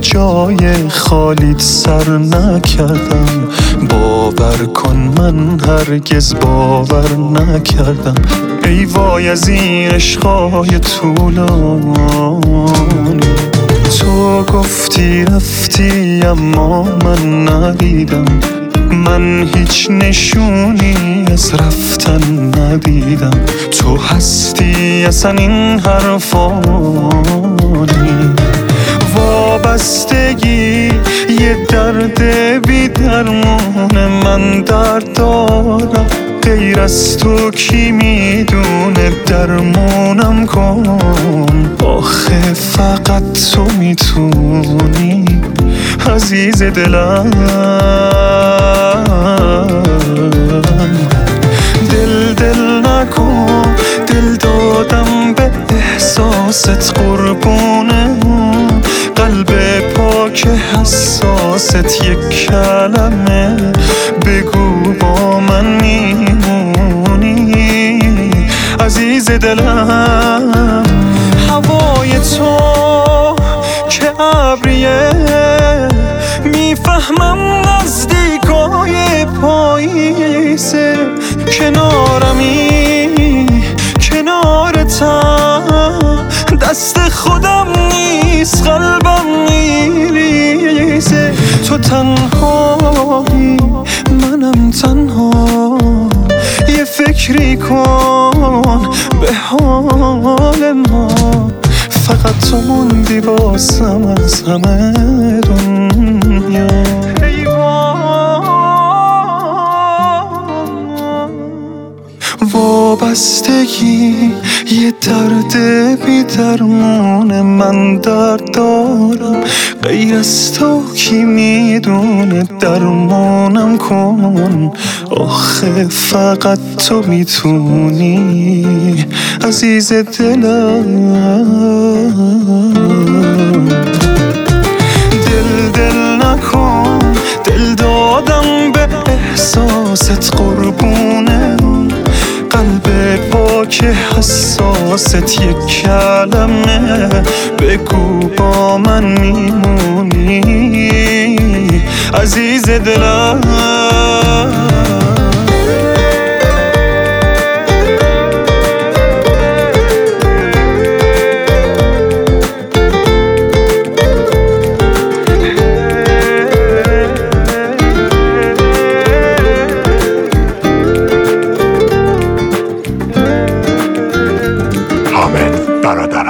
جای خالیت سر نکردم. باور کن من هرگز باور نکردم. ای وای از این عشقای طولانی. تو گفتی رفتی اما من ندیدم. من هیچ نشونی از رفتن ندیدم. تو هستی اصلا این حرفانی. وابستگی یه درد بی درمونه. من درد دارم غیر از تو کی میدونه. درمونم کن آخه فقط تو میتونی عزیز دلم. دل نکن، دل دادم به احساست قربونه. قلب پاک حساست یک کلمه بگو با من میمونی عزیز دلم. هوای تو که ابریه میفهمم نزدیکای پاییزه. کنارمی کنارتم دست خودم نیست قلبم میریزه. تو تنهایی منم تنها. یه فکری کن به حال ما. فقط تو موندی واسم از همه دنیا. وابستگی یه درد بی درمونه. من درد دارم غیر از تو کی میدونه. درمونم کن آخه فقط تو میتونی عزیز دلم. دل نکن، دل دادم به احساست قربونه. قلب پاک حساست یک کلمه بگو با من میمونی عزیز دلم. حامد برادر.